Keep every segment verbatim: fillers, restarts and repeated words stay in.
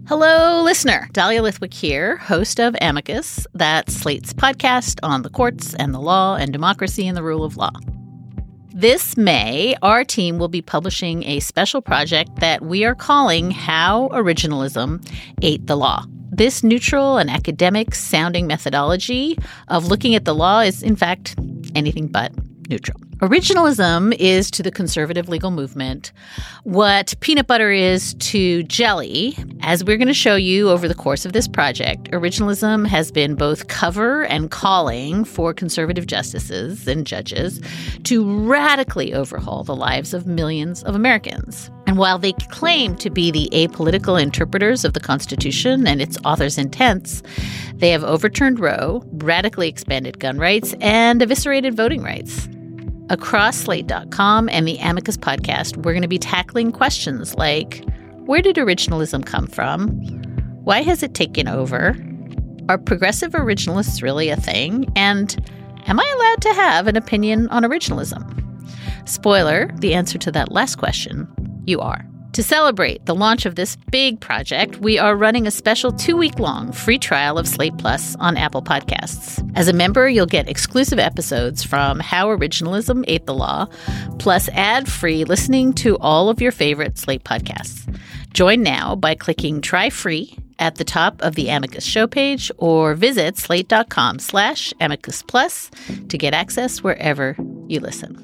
Hello, listener. Dahlia Lithwick here, host of Amicus, that's Slate's podcast on the courts and the law and democracy and the rule of law. This May, our team will be publishing a special project that we are calling How Originalism Ate the Law. This neutral and academic-sounding methodology of looking at the law is, in fact, anything but neutral. Originalism is to the conservative legal movement what peanut butter is to jelly. As we're going to show you over the course of this project, originalism has been both cover and calling for conservative justices and judges to radically overhaul the lives of millions of Americans. And while they claim to be the apolitical interpreters of the Constitution and its author's intents, they have overturned Roe, radically expanded gun rights, and eviscerated voting rights. Across Slate dot com and the Amicus podcast, we're going to be tackling questions like, where did originalism come from? Why has it taken over? Are progressive originalists really a thing? And am I allowed to have an opinion on originalism? Spoiler, the answer to that last question, you are. To celebrate the launch of this big project, we are running a special two-week-long free trial of Slate Plus on Apple Podcasts. As a member, you'll get exclusive episodes from How Originalism Ate the Law, plus ad-free listening to all of your favorite Slate podcasts. Join now by clicking Try Free at the top of the Amicus show page or visit slate.com slash Amicus Plus to get access wherever you listen.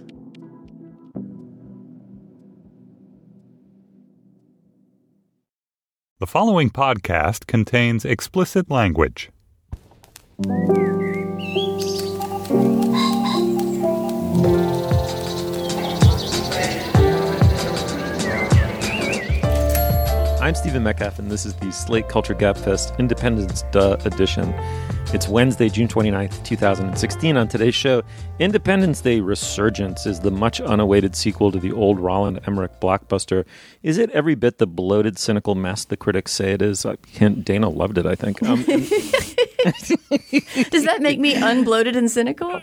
The following podcast contains explicit language. I'm Stephen Metcalf, and this is the Slate Culture Gabfest Independence Duh edition. It's Wednesday, June twenty-ninth, twenty sixteen. On today's show, Independence Day Resurgence is the much unawaited sequel to the old Roland Emmerich blockbuster. Is it every bit the bloated, cynical mess the critics say it is? I can't, Dana loved it, I think. Um, Does that make me unbloated and cynical?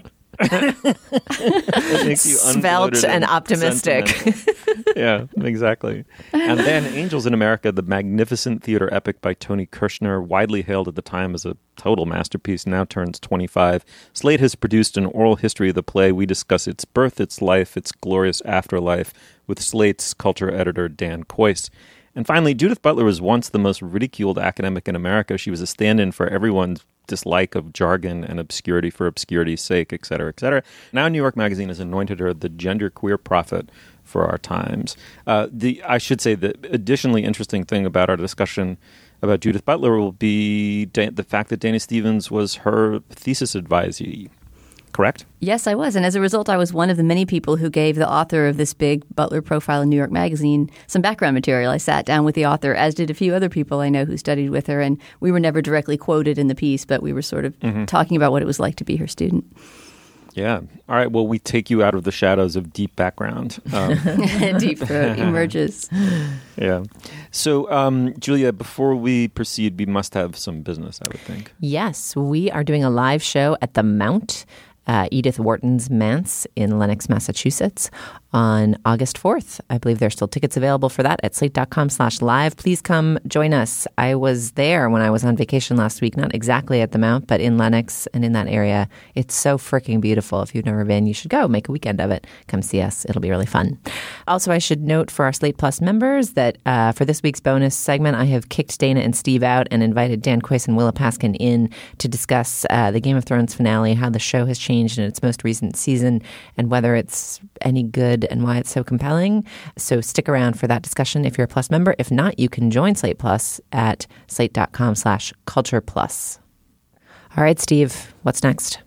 It makes you svelte and optimistic. Yeah, exactly. And then Angels in America, the magnificent theater epic by Tony Kirshner, widely hailed at the time as a total masterpiece, now turns twenty-five. Slate has produced an oral history of the play. We discuss its birth, its life, its glorious afterlife with Slate's culture editor, Dan Kois. And finally, Judith Butler was once the most ridiculed academic in America. She was a stand-in for everyone's dislike of jargon and obscurity for obscurity's sake, et cetera, et cetera. Now New York Magazine has anointed her the genderqueer prophet for our times. Uh, the I should say the additionally interesting thing about our discussion about Judith Butler will be da- the fact that Dana Stevens was her thesis advisee. Correct? Yes, I was. And as a result, I was one of the many people who gave the author of this big Butler profile in New York Magazine some background material. I sat down with the author, as did a few other people I know who studied with her. And we were never directly quoted in the piece, but we were sort of mm-hmm. talking about what it was like to be her student. Yeah. All right. Well, we take you out of the shadows of deep background. Um. Deep throat emerges. Yeah. So, um, Julia, before we proceed, we must have some business, I would think. Yes. We are doing a live show at the Mount. Uh, Edith Wharton's Manse in Lenox, Massachusetts on August fourth. I believe there's still tickets available for that at slate.com slash live. Please come join us. I was there when I was on vacation last week, not exactly at the Mount, but in Lenox and in that area. It's so freaking beautiful. If you've never been, you should go. Make a weekend of it. Come see us. It'll be really fun. Also, I should note for our Slate Plus members that uh, for this week's bonus segment, I have kicked Dana and Steve out and invited Dan Kois and Willa Paskin in to discuss uh, the Game of Thrones finale, how the show has changed in its most recent season, and whether it's any good and why it's so compelling. So stick around for that discussion if you're a Plus member. If not, you can join Slate Plus at slate.com slash culture plus. All right, Steve, what's next?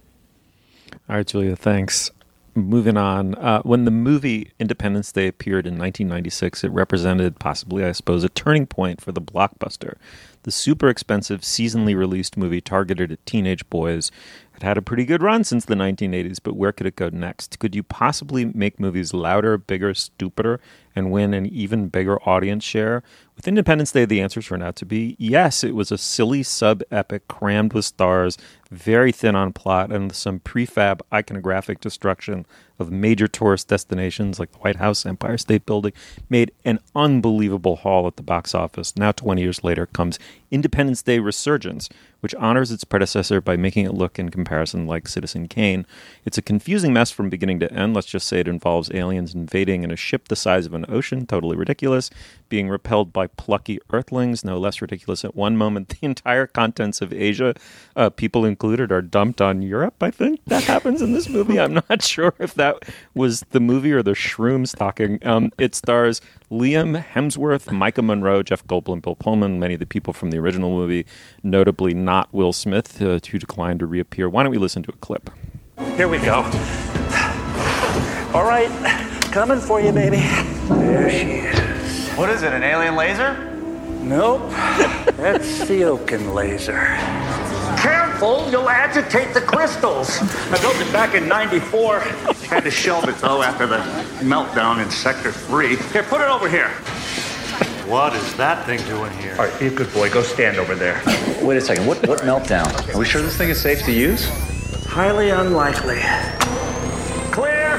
All right, Julia, thanks. Moving on. Uh, when the movie Independence Day appeared in nineteen ninety-six, it represented possibly, I suppose, a turning point for the blockbuster. The super expensive, seasonally released movie targeted at teenage boys had had a pretty good run since the nineteen eighties, but where could it go next? Could you possibly make movies louder, bigger, stupider, and win an even bigger audience share? With Independence Day, the answer turned out to be yes. It was a silly sub-epic crammed with stars, very thin on plot, and some prefab iconographic destruction of major tourist destinations like the White House, Empire State Building, made an unbelievable haul at the box office. Now, twenty years later, comes Independence Day Resurgence, which honors its predecessor by making it look in comparison like Citizen Kane. It's a confusing mess from beginning to end. Let's just say it involves aliens invading in a ship the size of an ocean, totally ridiculous, being repelled by plucky earthlings, no less ridiculous. At one moment, the entire contents of Asia, uh, people included, are dumped on Europe. I think that happens in this movie. I'm not sure if that was the movie or the shrooms talking. Um, it stars Liam Hemsworth, Micah Monroe, Jeff Goldblum, Bill Pullman, many of the people from the original movie, notably not Will Smith, uh, who declined to reappear. Why don't we listen to a clip? Here we go. All right, coming for you, baby. There she is. What is it, an alien laser? Nope, that's the Oaken laser. Careful, you'll agitate the crystals. I built it back in ninety-four. Had to shelve it, though, after the meltdown in Sector three. Here, put it over here. What is that thing doing here? All right, be a good boy. Go stand over there. Wait a second. What, what meltdown? Are we sure this thing is safe to use? Highly unlikely. Clear!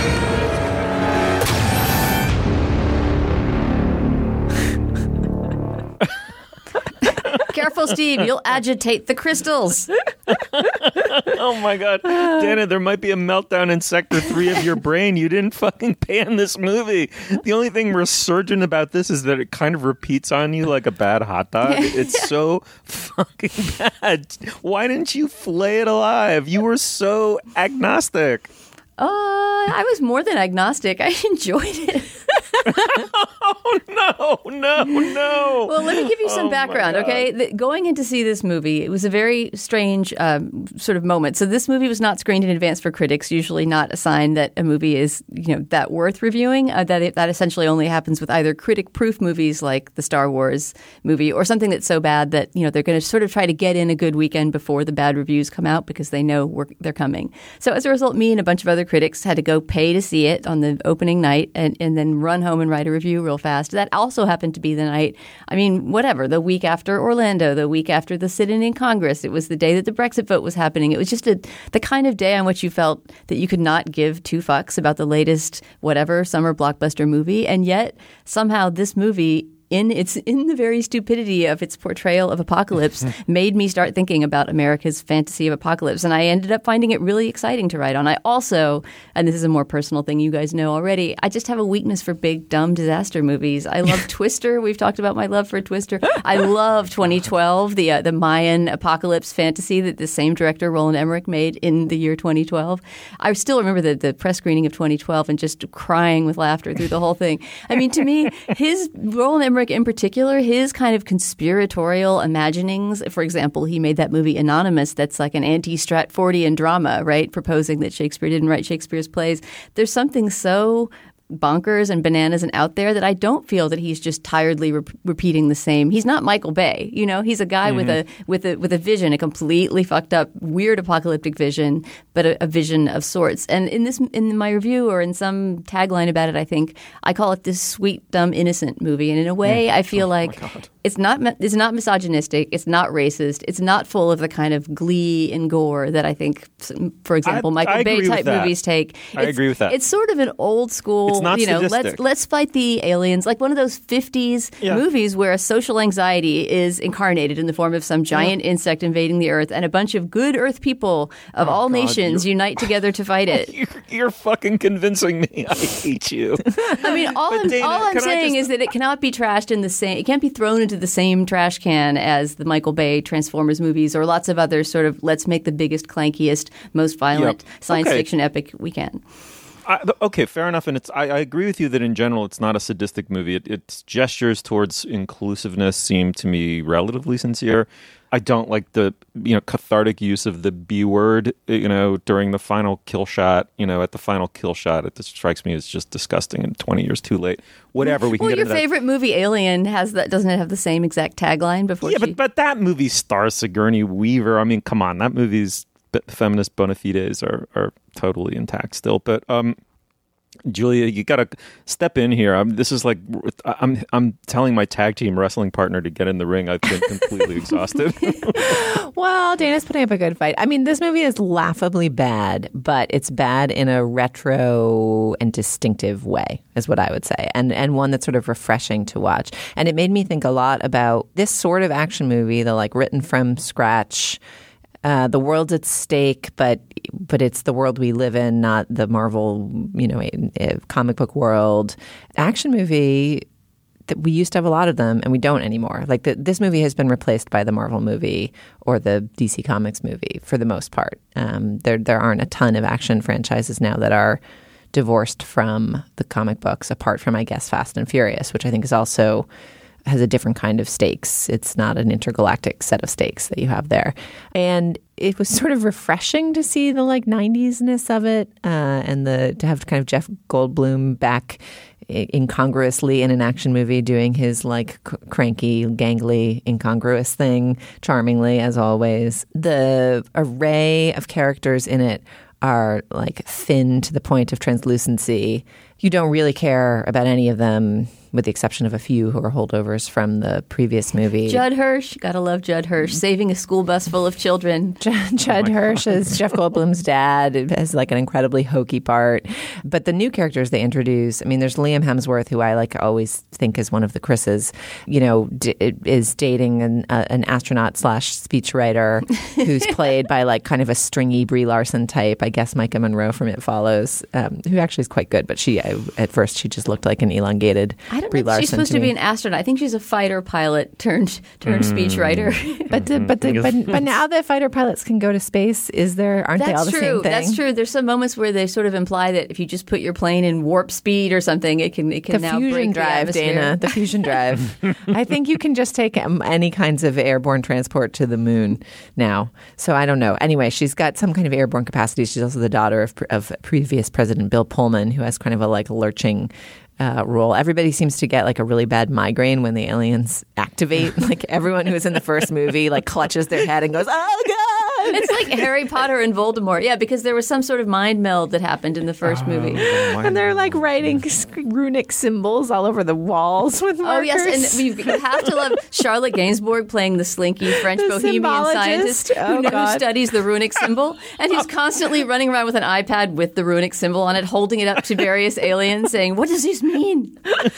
Careful, Steve. You'll agitate the crystals. Oh, my God. Dana, there might be a meltdown in Sector three of your brain. You didn't fucking pan this movie. The only thing resurgent about this is that it kind of repeats on you like a bad hot dog. It's so fucking bad. Why didn't you flay it alive? You were so agnostic. Uh, I was more than agnostic. I enjoyed it. Oh, no, no, no. Well, let me give you some Oh, background, my God. okay? The, going in to see this movie, it was a very strange um, sort of moment. So this movie was not screened in advance for critics, usually not a sign that a movie is, you know, that worth reviewing. Uh, that, it, that essentially only happens with either critic-proof movies like the Star Wars movie or something that's so bad that, you know, they're going to sort of try to get in a good weekend before the bad reviews come out because they know we're, they're coming. So as a result, me and a bunch of other critics had to go pay to see it on the opening night and, and then run home and write a review real fast. That also happened to be the night, I mean, whatever, the week after Orlando, the week after the sit-in in Congress. It was the day that the Brexit vote was happening. It was just a, the kind of day on which you felt that you could not give two fucks about the latest whatever summer blockbuster movie. And yet somehow this movie, in its in the very stupidity of its portrayal of apocalypse, made me start thinking about America's fantasy of apocalypse. And I ended up finding it really exciting to write on. I also, and this is a more personal thing you guys know already, I just have a weakness for big, dumb disaster movies. I love Twister. We've talked about my love for Twister. I love twenty twelve, the uh, the Mayan apocalypse fantasy that the same director, Roland Emmerich, made in the year twenty twelve. I still remember the, the press screening of twenty twelve and just crying with laughter through the whole thing. I mean, to me, his Roland Emmerich in particular, his kind of conspiratorial imaginings. For example, he made that movie Anonymous that's like an anti-Stratfordian drama, right? Proposing that Shakespeare didn't write Shakespeare's plays. There's something so bonkers and bananas and out there that I don't feel that he's just tiredly re- repeating the same. He's not Michael Bay, you know. He's a guy mm-hmm. with a with a with a vision, a completely fucked up, weird apocalyptic vision, but a, a vision of sorts. And in this, in my review or in some tagline about it, I think I call it this sweet, dumb, innocent movie. And in a way, mm. I feel oh, like it's not it's not misogynistic, it's not racist, it's not full of the kind of glee and gore that I think, for example, I, Michael I Bay type movies take. I it's, agree with that. It's sort of an old school. It's not you know, sadistic. let's let's fight the aliens, like one of those fifties yeah. movies where a social anxiety is incarnated in the form of some giant yeah. insect invading the Earth, and a bunch of good Earth people of oh, all God, nations you're... unite together to fight it. you're, you're fucking convincing me. I hate you. I mean, all I'm, Dana, all I'm saying just... is that it cannot be trashed in the same. It can't be thrown into the same trash can as the Michael Bay Transformers movies or lots of other sort of let's make the biggest, clankiest, most violent yep. science okay. fiction epic we can. I, okay, fair enough. And it's I, I agree with you that in general it's not a sadistic movie. It, its gestures towards inclusiveness seem to me relatively sincere. I don't like the you know cathartic use of the B word, you know, during the final kill shot. You know, at the final kill shot, it just strikes me as just disgusting and twenty years too late. Whatever we can well, get your into favorite that. movie, Alien, has that doesn't it have the same exact tagline before? Yeah, she... but but that movie stars Sigourney Weaver. I mean, come on, that movie's feminist bona fides are are totally intact still. But um. Julia, you got to step in here. I'm, this is like I'm I'm telling my tag team wrestling partner to get in the ring. I've been completely exhausted. Well, Dana's putting up a good fight. I mean, this movie is laughably bad, but it's bad in a retro and distinctive way, is what I would say, and and one that's sort of refreshing to watch. And it made me think a lot about this sort of action movie, the like written from scratch. Uh, the world's at stake, but but it's the world we live in, not the Marvel, you know, comic book world. Action movie that we used to have a lot of them, and we don't anymore. Like the, this movie has been replaced by the Marvel movie or the D C Comics movie for the most part. Um, there there aren't a ton of action franchises now that are divorced from the comic books, apart from, I guess, Fast and Furious, which I think is also has a different kind of stakes. It's not an intergalactic set of stakes that you have there. And it was sort of refreshing to see the like nineties-ness of it uh, and the to have kind of Jeff Goldblum back incongruously in an action movie doing his like c- cranky, gangly, incongruous thing charmingly, as always. The array of characters in it are like thin to the point of translucency. You don't really care about any of them, with the exception of a few who are holdovers from the previous movie. Judd Hirsch, gotta love Judd Hirsch, saving a school bus full of children. Judd, Judd oh Hirsch is Jeff Goldblum's dad. It has like an incredibly hokey part. But the new characters they introduce, I mean, there's Liam Hemsworth, who I like always think is one of the Chris's, you know, d- is dating an, uh, an astronaut slash speechwriter who's played by like kind of a stringy Brie Larson type. I guess Micah Monroe from It Follows, um, who actually is quite good, but she I, at first she just looked like an elongated I don't Brie know. Larson. She's supposed to, to be me. an astronaut. I think she's a fighter pilot turned turned mm. speechwriter. But the, but the, but but now that fighter pilots can go to space, is there aren't That's they all the true. same thing? That's true. There's some moments where they sort of imply that if you just put your plane in warp speed or something, it can it can the now fusion break drive, the Dana. The fusion drive. I think you can just take um, any kinds of airborne transport to the moon now. So I don't know. Anyway, she's got some kind of airborne capacity. She's also the daughter of, of previous President Bill Pullman, who has kind of a like lurching Uh, role. Everybody seems to get like a really bad migraine when the aliens activate. Like everyone who was in the first movie like clutches their head and goes, "Oh God!" It's like Harry Potter and Voldemort. Yeah, because there was some sort of mind meld that happened in the first oh, movie, and they're like writing runic symbols all over the walls with markers. Oh yes, and you have to love Charlotte Gainsbourg playing the slinky French the bohemian scientist oh, who, who studies the runic symbol, and he's constantly running around with an iPad with the runic symbol on it, holding it up to various aliens, saying, "What does this mean?" mean?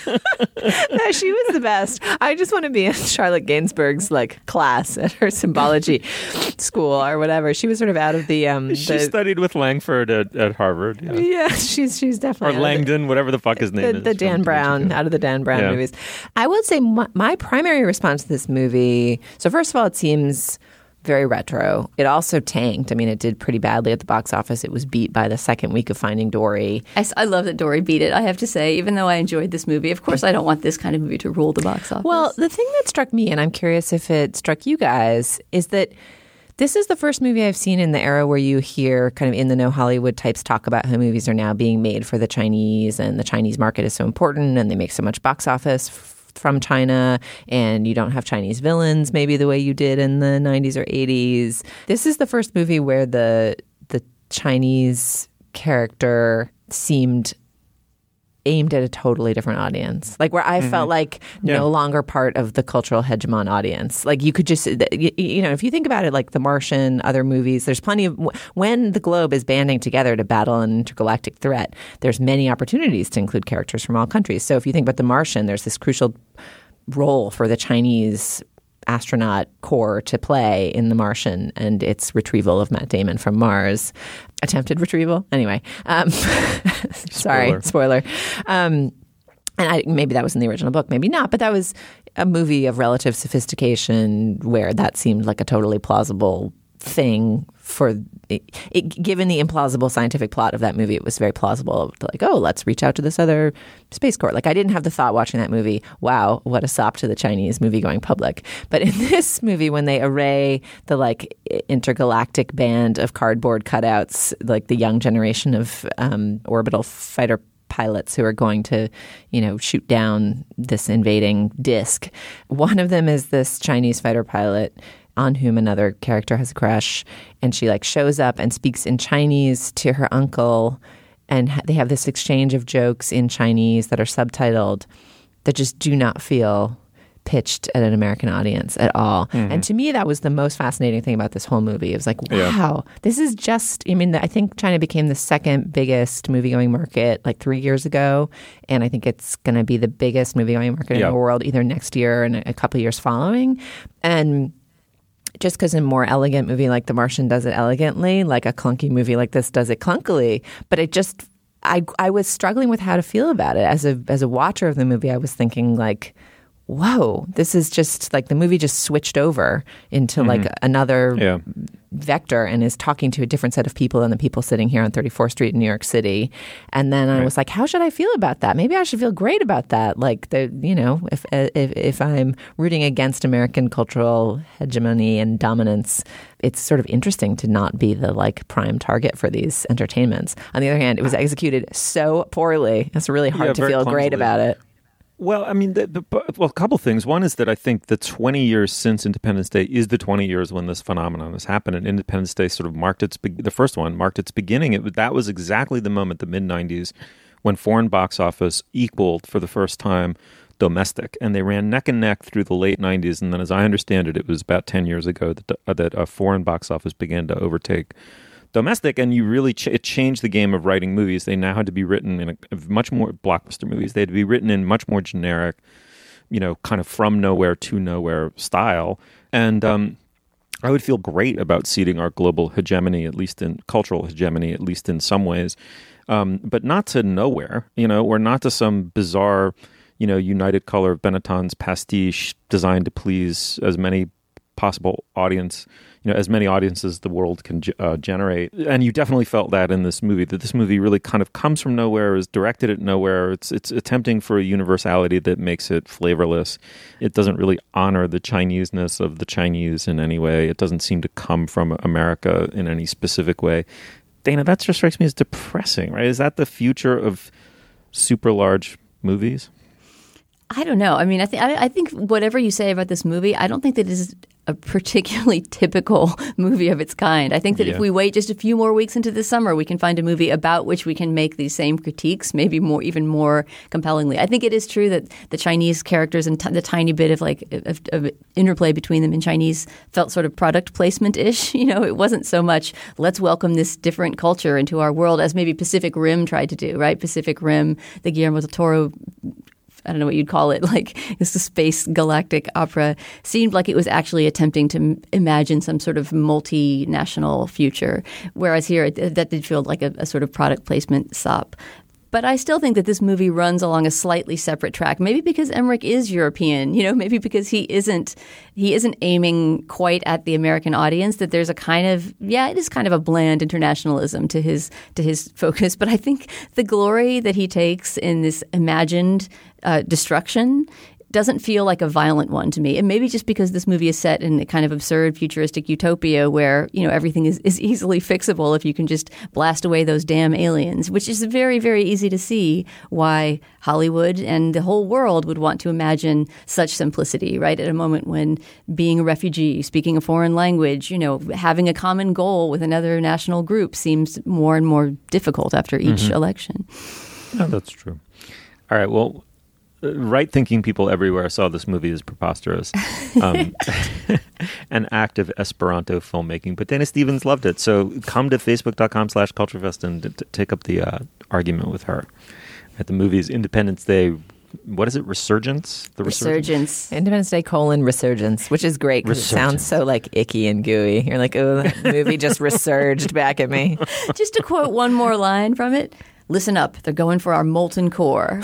No, she was the best. I just want to be in Charlotte Gainsbourg's like class at her symbology school or whatever. She was sort of out of the. Um, she the, studied with Langford at, at Harvard. Yeah. yeah, she's she's definitely or Langdon, the, whatever the fuck his name the, is. The Dan Brown, out of the Dan Brown yeah. movies. I would say my, my primary response to this movie. So first of all, it seems very retro. It also tanked. I mean, it did pretty badly at the box office. It was beat by the second week of Finding Dory. I, I love that Dory beat it, I have to say, even though I enjoyed this movie. Of course, I don't want this kind of movie to rule the box office. Well, the thing that struck me, and I'm curious if it struck you guys, is that this is the first movie I've seen in the era where you hear kind of in the know Hollywood types talk about how movies are now being made for the Chinese and the Chinese market is so important and they make so much box office from China, and you don't have Chinese villains maybe the way you did in the nineties or eighties. This is the first movie where the the Chinese character seemed aimed at a totally different audience. Like where I mm-hmm. felt like yeah. no longer part of the cultural hegemon audience. Like you could just, you, you know, if you think about it, like The Martian, other movies, there's plenty of, when the globe is banding together to battle an intergalactic threat, there's many opportunities to include characters from all countries. So if you think about The Martian, there's this crucial role for the Chinese astronaut corps to play in The Martian and its retrieval of Matt Damon from Mars. Attempted retrieval? Anyway. Um, sorry, spoiler. spoiler. Um, and I, maybe that was in the original book, maybe not, but that was a movie of relative sophistication where that seemed like a totally plausible thing for it, it, given the implausible scientific plot of that movie. It was very plausible to like, oh, let's reach out to this other space corps. Like I didn't have the thought watching that movie, wow, what a sop to the Chinese movie going public. But in this movie, when they array the like intergalactic band of cardboard cutouts, like the young generation of um, orbital fighter pilots who are going to, you know, shoot down this invading disc. One of them is this Chinese fighter pilot on whom another character has a crush, and she like shows up and speaks in Chinese to her uncle and ha- they have this exchange of jokes in Chinese that are subtitled that just do not feel pitched at an American audience at all. Mm-hmm. And to me, that was the most fascinating thing about this whole movie. It was like, wow, yeah. this is just, I mean, I think China became the second biggest movie-going market like three years ago. And I think it's going to be the biggest movie-going market yeah. in the world either next year and a couple of years following. And just because a more elegant movie like The Martian does it elegantly, like a clunky movie like this does it clunkily. But it just, I I was struggling with how to feel about it. As a as a watcher of the movie, I was thinking like, whoa, this is just like the movie just switched over into mm-hmm. like another yeah. vector and is talking to a different set of people than the people sitting here on thirty-fourth Street in New York City. And then I right. was like, how should I feel about that? Maybe I should feel great about that. Like, the you know, if if if I'm rooting against American cultural hegemony and dominance, it's sort of interesting to not be the like prime target for these entertainments. On the other hand, it was executed so poorly. It's really hard yeah, to feel clumsily. great about it. Well, I mean, the, the, well, a couple things. One is that I think the twenty years since Independence Day is the twenty years when this phenomenon has happened. And Independence Day sort of marked its, the first one marked its beginning. It, that was exactly the moment, the mid nineties, when foreign box office equaled for the first time domestic. And they ran neck and neck through the late nineties. And then as I understand it, it was about ten years ago that, uh, that a foreign box office began to overtake domestic, and you really ch- it changed the game of writing movies. They now had to be written in a, much more blockbuster movies. They had to be written in much more generic, you know, kind of from nowhere to nowhere style. And um, I would feel great about ceding our global hegemony, at least in cultural hegemony, at least in some ways, um, but not to nowhere, you know, or not to some bizarre, you know, United Color of Benetton's pastiche designed to please as many possible audience. You know, as many audiences as the world can uh, generate. And you definitely felt that in this movie, that this movie really kind of comes from nowhere, is directed at nowhere. It's it's attempting for a universality that makes it flavorless. It doesn't really honor the Chineseness of the Chinese in any way. It doesn't seem to come from America in any specific way. Dana, that just strikes me as depressing, right? Is that the future of super large movies? I don't know. I mean, I, th- I think whatever you say about this movie, I don't think that it is a particularly typical movie of its kind. I think that yeah. if we wait just a few more weeks into the summer, we can find a movie about which we can make these same critiques, maybe more, even more compellingly. I think it is true that the Chinese characters and t- the tiny bit of like of, of interplay between them in Chinese felt sort of product placement-ish. You know, it wasn't so much let's welcome this different culture into our world as maybe Pacific Rim tried to do, right? Pacific Rim, the Guillermo del Toro, I don't know what you'd call it, like it's a space galactic opera, seemed like it was actually attempting to m- imagine some sort of multinational future. Whereas here, it, that did feel like a, a sort of product placement sop. But I still think that this movie runs along a slightly separate track, maybe because Emmerich is European, you know, maybe because he isn't he isn't aiming quite at the American audience, that there's a kind of, yeah, it is kind of a bland internationalism to his to his focus. But I think the glory that he takes in this imagined uh, destruction doesn't feel like a violent one to me. And maybe just because this movie is set in a kind of absurd futuristic utopia where, you know, everything is, is easily fixable if you can just blast away those damn aliens, which is very, very easy to see why Hollywood and the whole world would want to imagine such simplicity, right? At a moment when being a refugee, speaking a foreign language, you know, having a common goal with another national group seems more and more difficult after each mm-hmm. election. No, that's true. All right, well, right-thinking people everywhere saw this movie as preposterous, um, an act of Esperanto filmmaking. But Dana Stevens loved it, so come to facebook.com slash culturefest and t- take up the uh, argument with her. At the movie's Independence Day, what is it, Resurgence? The Resurgence. Resurgence. Independence Day colon Resurgence, which is great because it sounds so like icky and gooey. You're like, oh, that movie just resurged back at me. Just to quote one more line from it, listen up, they're going for our molten core.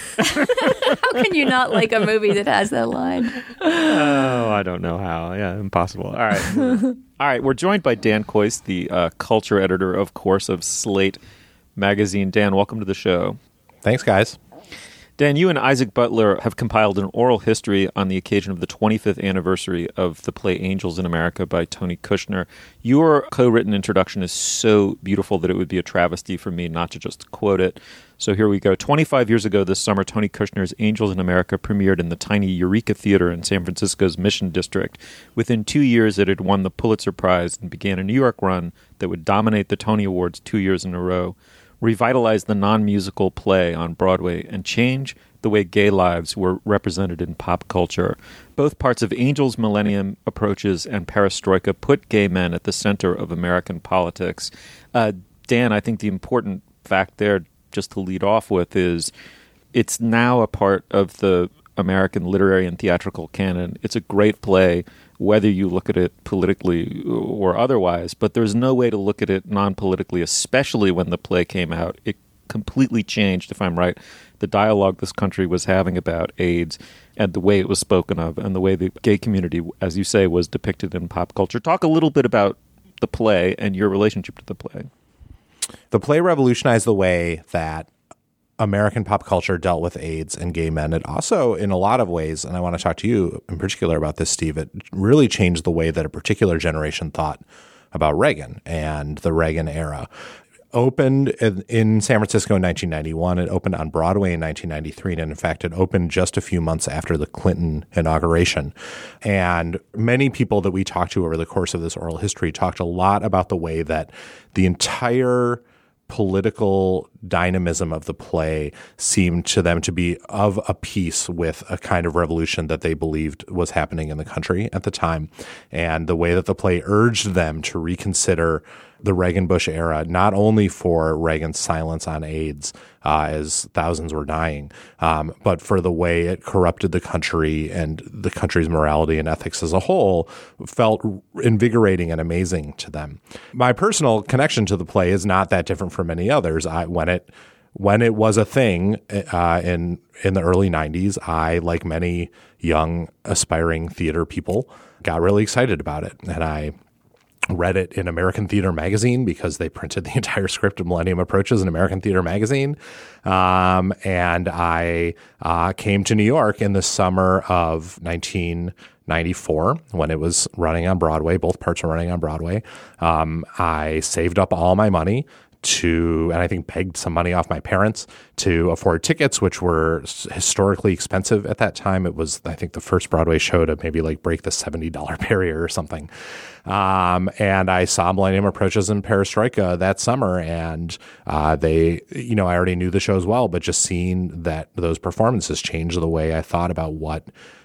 How can you not like a movie that has that line? Oh, I don't know how. Yeah, impossible. All right. All right. We're joined by Dan Kois, the uh, culture editor, of course, of Slate magazine. Dan, welcome to the show. Thanks, guys. Dan, you and Isaac Butler have compiled an oral history on the occasion of the twenty-fifth anniversary of the play Angels in America by Tony Kushner. Your co-written introduction is so beautiful that it would be a travesty for me not to just quote it. So here we go. twenty-five years ago this summer, Tony Kushner's Angels in America premiered in the tiny Eureka Theater in San Francisco's Mission District. Within two years, it had won the Pulitzer Prize and began a New York run that would dominate the Tony Awards two years in a row. revitalize the non-musical play on Broadway and change the way gay lives were represented in pop culture. Both parts of Angels' Millennium Approaches and Perestroika put gay men at the center of American politics. Uh, Dan, I think the important fact there, just to lead off with, is it's now a part of the American literary and theatrical canon. It's a great play, whether you look at it politically or otherwise, but there's no way to look at it non-politically, especially when the play came out. It completely changed, if I'm right, the dialogue this country was having about AIDS and the way it was spoken of and the way the gay community, as you say, was depicted in pop culture. Talk a little bit about the play and your relationship to the play. The play revolutionized the way that American pop culture dealt with AIDS and gay men. It also, in a lot of ways, and I want to talk to you in particular about this, Steve, it really changed the way that a particular generation thought about Reagan and the Reagan era. Opened in San Francisco in nineteen ninety-one. It opened on Broadway in nineteen ninety-three. And in fact, it opened just a few months after the Clinton inauguration. And many people that we talked to over the course of this oral history talked a lot about the way that the entire political dynamism of the play seemed to them to be of a piece with a kind of revolution that they believed was happening in the country at the time. And the way that the play urged them to reconsider the Reagan-Bush era, not only for Reagan's silence on AIDS uh, as thousands were dying, um, but for the way it corrupted the country and the country's morality and ethics as a whole, felt invigorating and amazing to them. My personal connection to the play is not that different from many others. I, when it when it was a thing uh, in in the early nineties, I, like many young aspiring theater people, got really excited about it, and I read it in American Theater Magazine because they printed the entire script of Millennium Approaches in American Theater Magazine. Um, and I uh, came to New York in the summer of nineteen ninety-four when it was running on Broadway. Both parts were running on Broadway. Um, I saved up all my money to, and I think pegged some money off my parents to afford tickets, which were historically expensive at that time. It was, I think, the first Broadway show to maybe like break the seventy dollars barrier or something. Um, and I saw Millennium Approaches and Perestroika that summer, and uh, they, you know, I already knew the shows well, but just seeing that those performances changed the way I thought about what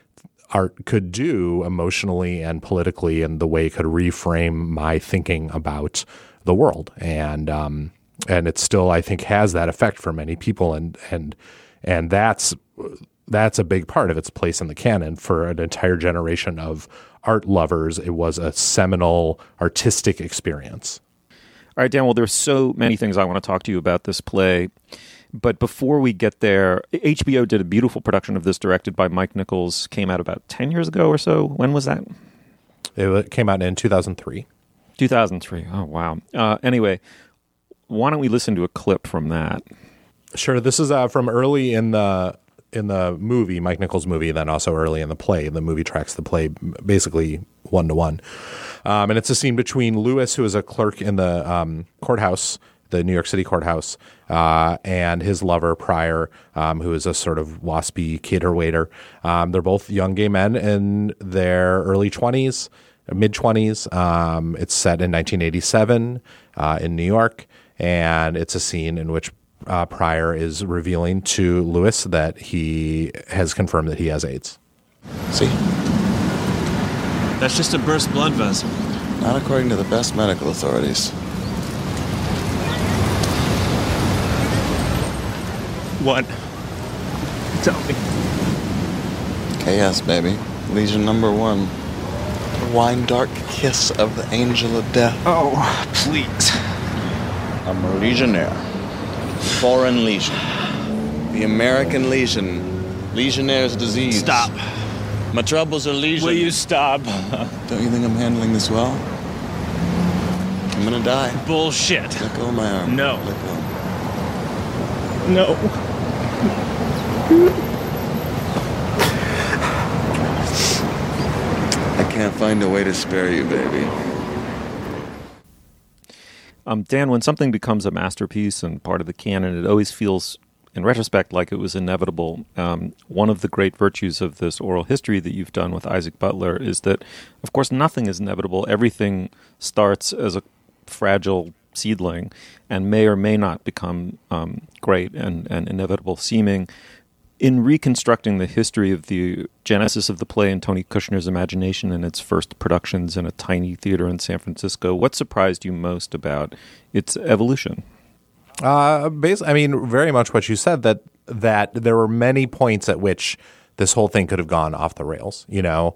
art could do emotionally and politically, and the way it could reframe my thinking about the world. And um, and it still, I think, has that effect for many people, and and and that's that's a big part of its place in the canon for an entire generation of art lovers. It was a seminal artistic experience. All right, Dan, well, there's so many things I want to talk to you about this play. But before we get there, H B O did a beautiful production of this directed by Mike Nichols. Came out about ten years ago or so. When was that? It came out in two thousand three. two thousand three. Oh, wow. Uh, anyway, why don't we listen to a clip from that? Sure. This is uh, from early in the in the movie, Mike Nichols' movie, then also early in the play. The movie tracks the play basically one to one. Um, and it's a scene between Lewis, who is a clerk in the um, courthouse, the New York City courthouse, uh, and his lover, Pryor, um, who is a sort of waspy cater waiter. Um, they're both young gay men in their early twenties, mid-twenties. Um, it's set in nineteen eighty-seven uh, in New York, and it's a scene in which uh, Pryor is revealing to Lewis that he has confirmed that he has AIDS. See? That's just a burst blood vessel. Not according to the best medical authorities. What? Tell me. K S, baby. Lesion number one. The wine-dark kiss of the angel of death. Oh, please. I'm a legionnaire. Foreign legion. The American legion. Legionnaire's disease. Stop. My troubles are legion. Will you stop? Don't you think I'm handling this well? I'm gonna die. Bullshit. Let go of my arm. No. Let go. No. I can't find a way to spare you, baby. Um, Dan, when something becomes a masterpiece and part of the canon, it always feels, in retrospect, like it was inevitable. Um, one of the great virtues of this oral history that you've done with Isaac Butler is that, of course, nothing is inevitable. Everything starts as a fragile seedling and may or may not become um, great and, and inevitable seeming. In reconstructing the history of the genesis of the play in Tony Kushner's imagination and its first productions in a tiny theater in San Francisco, what surprised you most about its evolution? Uh, basically, I mean, very much what you said, that that there were many points at which this whole thing could have gone off the rails. You know,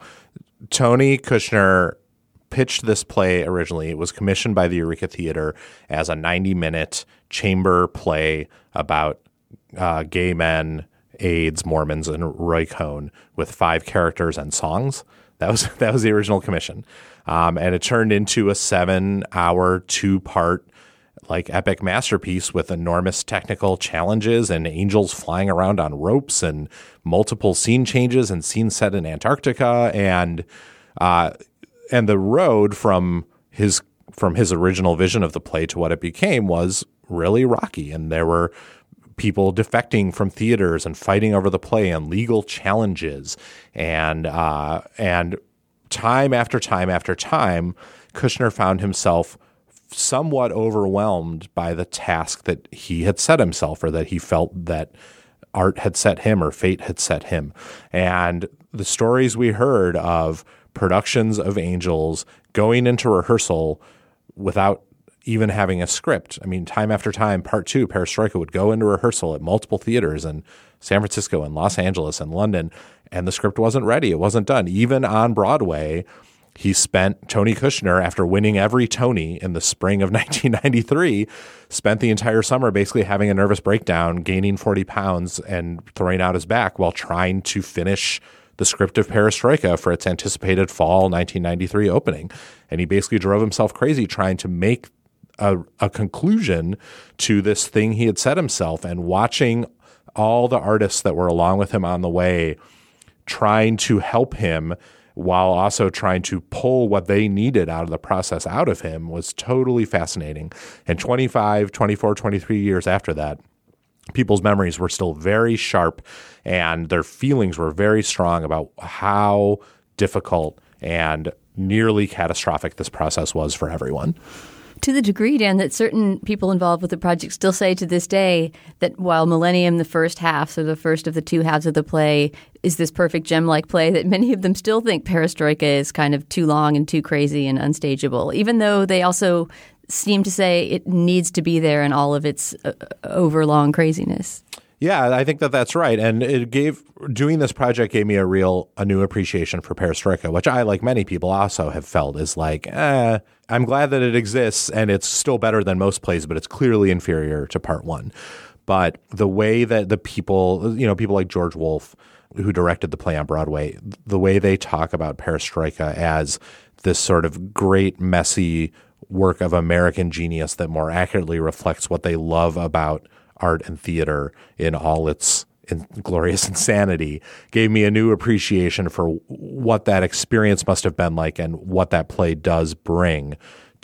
Tony Kushner pitched this play originally. It was commissioned by the Eureka Theater as a ninety-minute chamber play about uh, gay men, AIDS, Mormons, and Roy Cohn with five characters and songs. That was that was the original commission, um, and it turned into a seven-hour, two-part like epic masterpiece with enormous technical challenges and angels flying around on ropes and multiple scene changes and scenes set in Antarctica, and uh, and the road from his from his original vision of the play to what it became was really rocky, and there were people defecting from theaters and fighting over the play and legal challenges, and uh, and time after time after time, Kushner found himself somewhat overwhelmed by the task that he had set himself, or that he felt that art had set him or fate had set him. And the stories we heard of productions of Angels going into rehearsal without even having a script. I mean, time after time, part two, Perestroika would go into rehearsal at multiple theaters in San Francisco and Los Angeles and London, and the script wasn't ready. It wasn't done. Even on Broadway, he spent, Tony Kushner, after winning every Tony in the spring of nineteen ninety-three, spent the entire summer basically having a nervous breakdown, gaining forty pounds and throwing out his back while trying to finish the script of Perestroika for its anticipated fall nineteen ninety-three opening. And he basically drove himself crazy trying to make a, a conclusion to this thing he had set himself, and watching all the artists that were along with him on the way trying to help him while also trying to pull what they needed out of the process out of him was totally fascinating. And twenty-five, twenty-four, twenty-three years after that, people's memories were still very sharp and their feelings were very strong about how difficult and nearly catastrophic this process was for everyone. To the degree, Dan, that certain people involved with the project still say to this day that while Millennium, the first half, so the first of the two halves of the play, is this perfect gem-like play, that many of them still think Perestroika is kind of too long and too crazy and unstageable, even though they also seem to say it needs to be there in all of its uh, overlong craziness. Yeah, I think that that's right. And it gave doing this project gave me a real a new appreciation for Perestroika, which I, like many people, also have felt is like, eh, I'm glad that it exists and it's still better than most plays, but it's clearly inferior to part one. But the way that the people, you know, people like George Wolfe, who directed the play on Broadway, the way they talk about Perestroika as this sort of great, messy work of American genius that more accurately reflects what they love about art and theater in all its in glorious insanity, gave me a new appreciation for what that experience must have been like and what that play does bring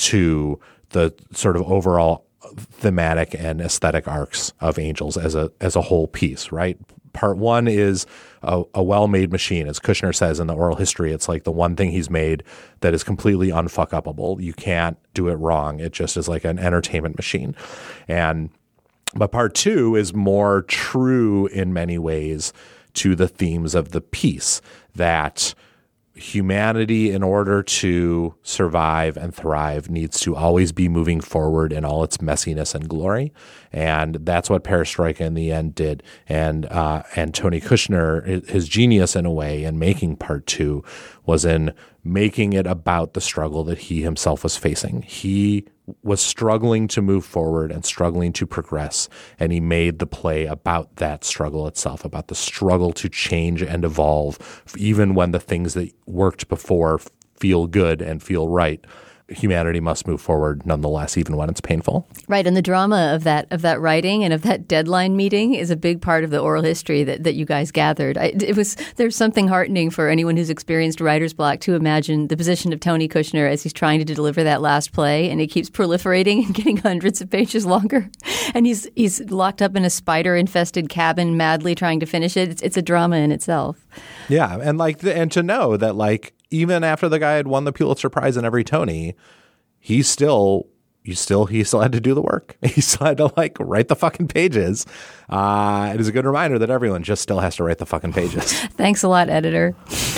to the sort of overall thematic and aesthetic arcs of Angels as a as a whole piece, right? Part one is a, a well-made machine. As Kushner says in the oral history, it's like the one thing he's made that is completely unfuck-upable. You can't do it wrong. It just is like an entertainment machine. And But part two is more true in many ways to the themes of the piece, that humanity, in order to survive and thrive, needs to always be moving forward in all its messiness and glory. And that's what Perestroika in the end did. And uh, and Tony Kushner, his genius in a way in making part two was in making it about the struggle that he himself was facing. He was struggling to move forward and struggling to progress, and he made the play about that struggle itself, about the struggle to change and evolve, even when the things that worked before feel good and feel right. Humanity must move forward nonetheless, even when it's painful. Right, and the drama of that of that writing and of that deadline meeting is a big part of the oral history that, that you guys gathered. I, it was there's something heartening for anyone who's experienced writer's block to imagine the position of Tony Kushner as he's trying to deliver that last play, and it keeps proliferating and getting hundreds of pages longer, and he's he's locked up in a spider-infested cabin, madly trying to finish it. It's, it's a drama in itself. Yeah, and like and to know that like. Even after the guy had won the Pulitzer Prize and every Tony, he still you still he still had to do the work. He still had to like write the fucking pages. Uh, it is a good reminder that everyone just still has to write the fucking pages. Thanks a lot, editor.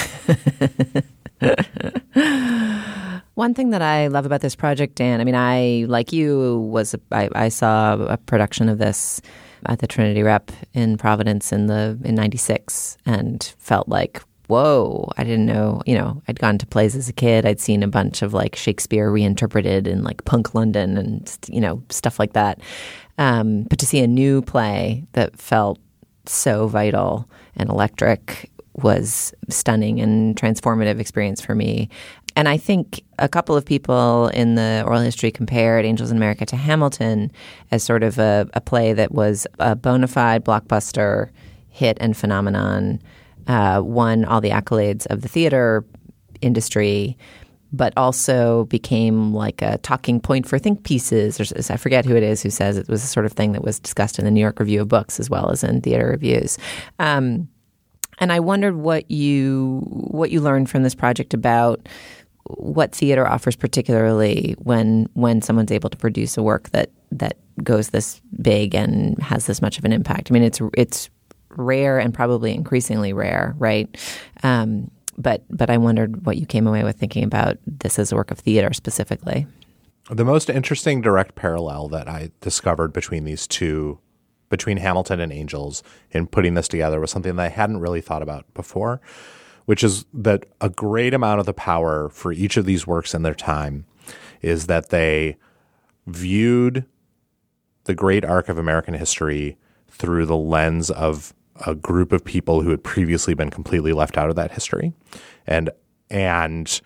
One thing that I love about this project, Dan, I mean, I, like you, was I, I saw a production of this at the Trinity Rep in Providence in the in ninety-six and felt like, whoa, I didn't know, you know, I'd gone to plays as a kid. I'd seen a bunch of like Shakespeare reinterpreted in like punk London and, you know, stuff like that. Um, but to see a new play that felt so vital and electric was stunning and transformative experience for me. And I think a couple of people in the oral history compared Angels in America to Hamilton as sort of a, a play that was a bona fide blockbuster hit and phenomenon, uh, won all the accolades of the theater industry, but also became like a talking point for think pieces. Or, I forget who it is who says it was the sort of thing that was discussed in the New York Review of Books as well as in theater reviews. Um, and I wondered what you what you learned from this project about what theater offers, particularly when when someone's able to produce a work that that goes this big and has this much of an impact. I mean, it's it's rare and probably increasingly rare, right? Um, but but I wondered what you came away with thinking about this as a work of theater specifically. The most interesting direct parallel that I discovered between these two, between Hamilton and Angels, in putting this together was something that I hadn't really thought about before, which is that a great amount of the power for each of these works in their time is that they viewed the great arc of American history through the lens of a group of people who had previously been completely left out of that history and and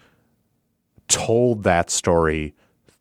told that story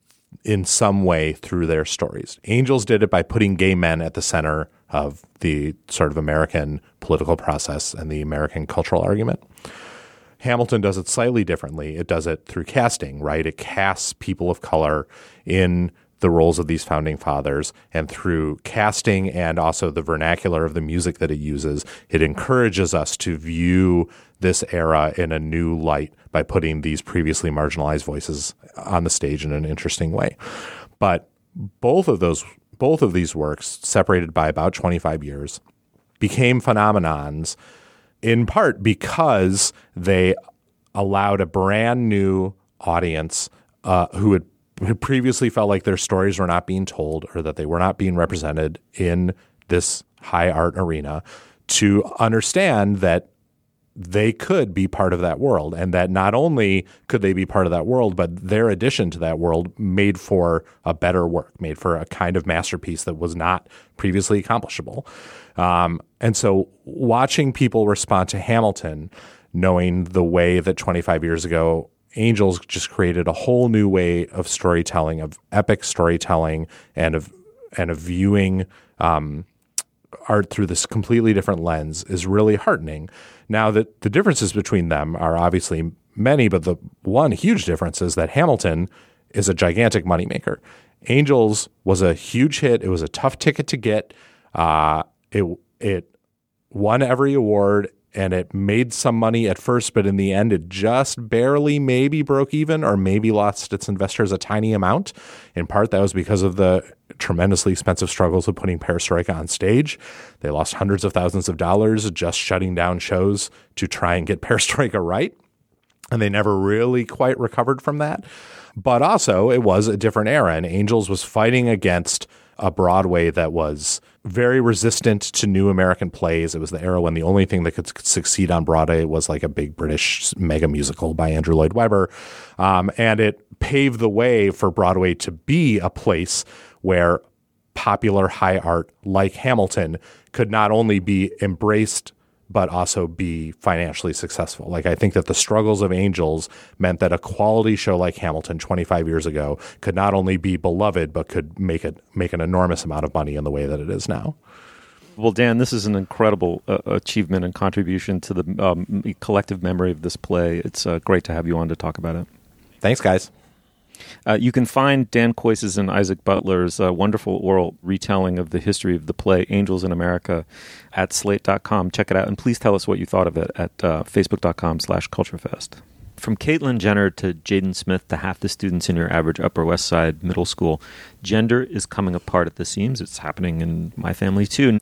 in some way through their stories. Angels did it by putting gay men at the center of the sort of American political process and the American cultural argument. Hamilton does it slightly differently. It does it through casting, right? It casts people of color in the roles of these founding fathers, and through casting and also the vernacular of the music that it uses, it encourages us to view this era in a new light by putting these previously marginalized voices on the stage in an interesting way. But both of those, both of these works, separated by about twenty-five years, became phenomenons in part because they allowed a brand new audience uh, who had who previously felt like their stories were not being told or that they were not being represented in this high art arena to understand that they could be part of that world, and that not only could they be part of that world, but their addition to that world made for a better work, made for a kind of masterpiece that was not previously accomplishable. Um, and so watching people respond to Hamilton, knowing the way that twenty-five years ago Angels just created a whole new way of storytelling, of epic storytelling, and of and of viewing um, art through this completely different lens is really heartening. Now that the differences between them are obviously many, but the one huge difference is that Hamilton is a gigantic moneymaker. Angels was a huge hit. It was a tough ticket to get. Uh, it it won every award. And it made some money at first, but in the end, it just barely maybe broke even or maybe lost its investors a tiny amount. In part, that was because of the tremendously expensive struggles of putting Perestroika on stage. They lost hundreds of thousands of dollars just shutting down shows to try and get Perestroika right. And they never really quite recovered from that. But also, it was a different era, and Angels was fighting against a Broadway that was very resistant to new American plays. It was the era when the only thing that could succeed on Broadway was like a big British mega musical by Andrew Lloyd Webber. Um, and it paved the way for Broadway to be a place where popular high art like Hamilton could not only be embraced but also be financially successful. Like, I think that the struggles of Angels meant that a quality show like Hamilton twenty-five years ago could not only be beloved, but could make it make an enormous amount of money in the way that it is now. Well, Dan, this is an incredible uh, achievement and contribution to the um, collective memory of this play. It's uh, great to have you on to talk about it. Thanks, guys. Uh, you can find Dan Kois's and Isaac Butler's uh, wonderful oral retelling of the history of the play Angels in America at slate dot com. Check it out, and please tell us what you thought of it at uh, facebook dot com slash culturefest. from Caitlyn Jenner to Jaden Smith to half the students in your average Upper West Side middle school, gender is coming apart at the seams. It's happening in my family too.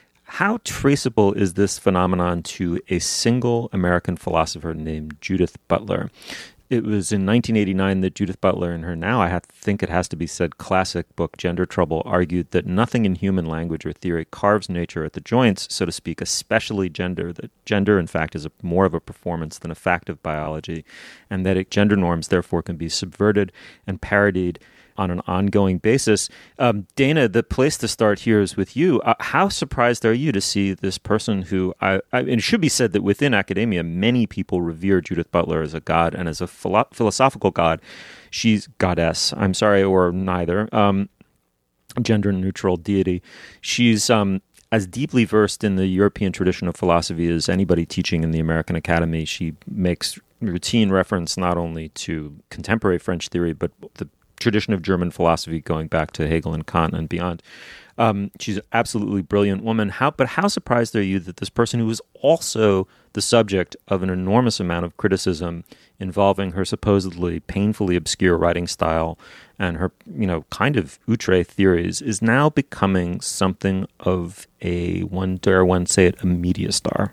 How traceable is this phenomenon to a single American philosopher named Judith Butler? It was in nineteen eighty-nine that Judith Butler, in her now, I have to think it has to be said, classic book, Gender Trouble, argued that nothing in human language or theory carves nature at the joints, so to speak, especially gender, that gender, in fact, is a, more of a performance than a fact of biology, and that it, gender norms, therefore, can be subverted and parodied on an ongoing basis. Um, Dana, the place to start here is with you. Uh, how surprised are you to see this person who, I, I, and it should be said that within academia, many people revere Judith Butler as a god and as a philo- philosophical god. She's goddess, I'm sorry, or neither, um, gender-neutral deity. She's um, as deeply versed in the European tradition of philosophy as anybody teaching in the American Academy. She makes routine reference not only to contemporary French theory, but the tradition of German philosophy going back to Hegel and Kant and beyond. Um, she's an absolutely brilliant woman. How, but how surprised are you that this person who is also the subject of an enormous amount of criticism involving her supposedly painfully obscure writing style and her, you know, kind of outre theories is now becoming something of a, one dare one say it, a media star?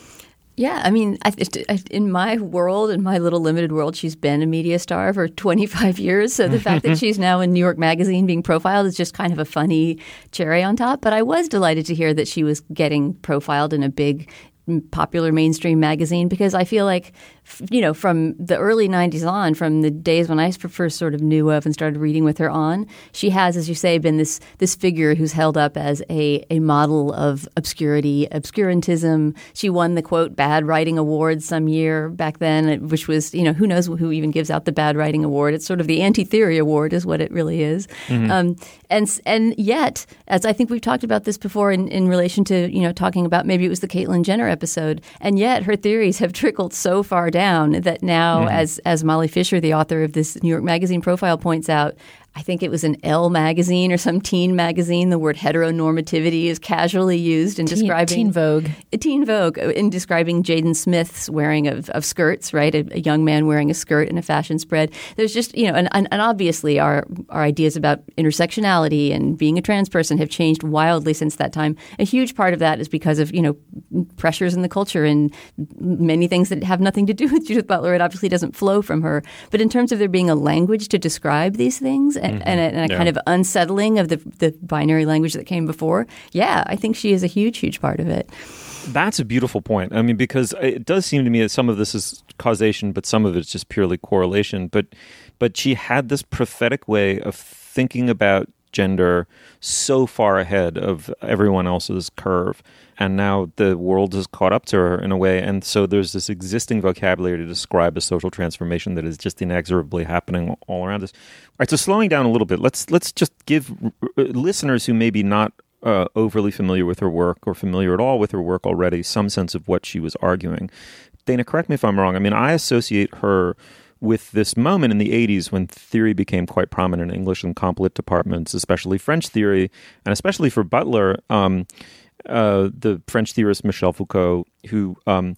Yeah, I mean, I, in my world, in my little limited world, she's been a media star for twenty-five years. So the fact that she's now in New York Magazine being profiled is just kind of a funny cherry on top. But I was delighted to hear that she was getting profiled in a big popular mainstream magazine, because I feel like, you know, from the early nineties on, from the days when I first sort of knew of and started reading with her on, she has, as you say, been this this figure who's held up as a, a model of obscurity, obscurantism. She won the, quote, Bad Writing Award some year back then, which was, you know, who knows who even gives out the Bad Writing Award. It's sort of the anti-theory award is what it really is. Mm-hmm. Um, and and yet, as I think we've talked about this before in, in relation to, you know, talking about maybe it was the Caitlyn Jenner episode, and yet her theories have trickled so far down that now, mm-hmm. as as Molly Fisher, the author of this New York Magazine profile, points out, I think it was an Elle magazine or some teen magazine, the word heteronormativity is casually used in teen, describing Teen Vogue. Teen Vogue in describing Jaden Smith's wearing of, of skirts, right? A, a young man wearing a skirt in a fashion spread. There's just, you know, and, and, and obviously our our ideas about intersectionality and being a trans person have changed wildly since that time. A huge part of that is because of, you know, pressures in the culture and many things that have nothing to do with Judith Butler. It obviously doesn't flow from her. But in terms of there being a language to describe these things, and, mm-hmm. and a, and a yeah. kind of unsettling of the the binary language that came before. Yeah, I think she is a huge, huge part of it. That's a beautiful point. I mean, because it does seem to me that some of this is causation, but some of it's just purely correlation. But but she had this prophetic way of thinking about gender so far ahead of everyone else's curve. And now the world has caught up to her in a way. And so there's this existing vocabulary to describe a social transformation that is just inexorably happening all around us. All right, so slowing down a little bit, let's let's just give r- listeners who may be not uh, overly familiar with her work or familiar at all with her work already some sense of what she was arguing. Dana, correct me if I'm wrong. I mean, I associate her with this moment in the eighties when theory became quite prominent in English and comp lit departments, especially French theory, and especially for Butler, um, uh, the French theorist Michel Foucault, who um,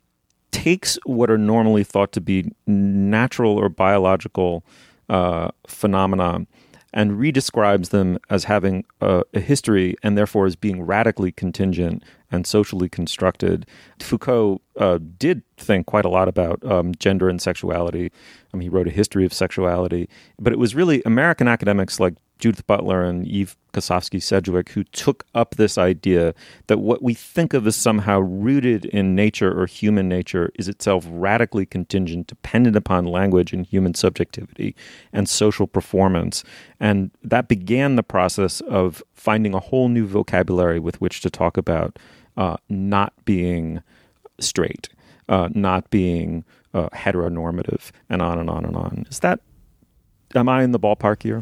takes what are normally thought to be natural or biological uh, phenomena and redescribes them as having a, a history and therefore as being radically contingent and socially constructed. Foucault uh, did think quite a lot about um, gender and sexuality. I mean, he wrote a history of sexuality, but it was really American academics like Judith Butler and Eve Kosofsky-Sedgwick who took up this idea that what we think of as somehow rooted in nature or human nature is itself radically contingent, dependent upon language and human subjectivity and social performance. And that began the process of finding a whole new vocabulary with which to talk about uh, not being straight, uh, not being uh, heteronormative, and on and on and on. Is that, am I in the ballpark here? Yeah,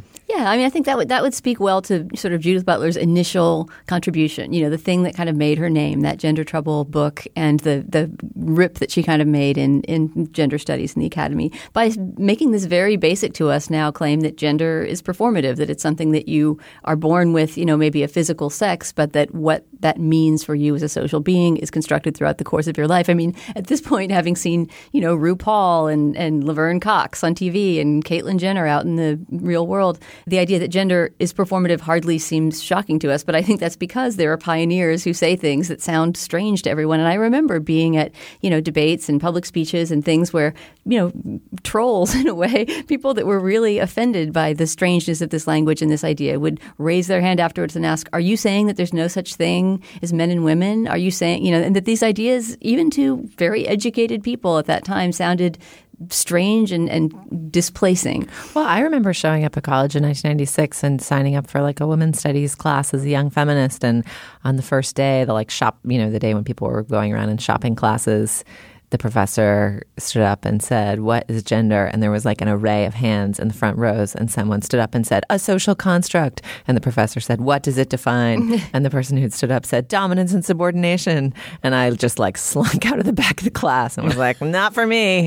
Yeah, I mean, I think that would that would speak well to sort of Judith Butler's initial contribution. You know, the thing that kind of made her name, that Gender Trouble book, and the the rip that she kind of made in in gender studies in the academy by making this very basic to us now claim that gender is performative, that it's something that you are born with, you know, maybe a physical sex, but that what that means for you as a social being is constructed throughout the course of your life. I mean, at this point, having seen, you know, RuPaul and and Laverne Cox on T V and Caitlyn Jenner out in the real world, the idea that gender is performative hardly seems shocking to us. But I think that's because there are pioneers who say things that sound strange to everyone. And I remember being at, you know, debates and public speeches and things where, you know, trolls in a way, people that were really offended by the strangeness of this language and this idea would raise their hand afterwards and ask, are you saying that there's no such thing as men and women? Are you saying, you know, and that these ideas, even to very educated people at that time, sounded strange and, and displacing. Well, I remember showing up at college in nineteen ninety-six and signing up for like a women's studies class as a young feminist. And on the first day, the like shop, you know, the day when people were going around in shopping classes, the professor stood up and said, what is gender? And there was like an array of hands in the front rows. And someone stood up and said, a social construct. And the professor said, what does it define? And the person who stood up said, dominance and subordination. And I just like slunk out of the back of the class and was like, not for me.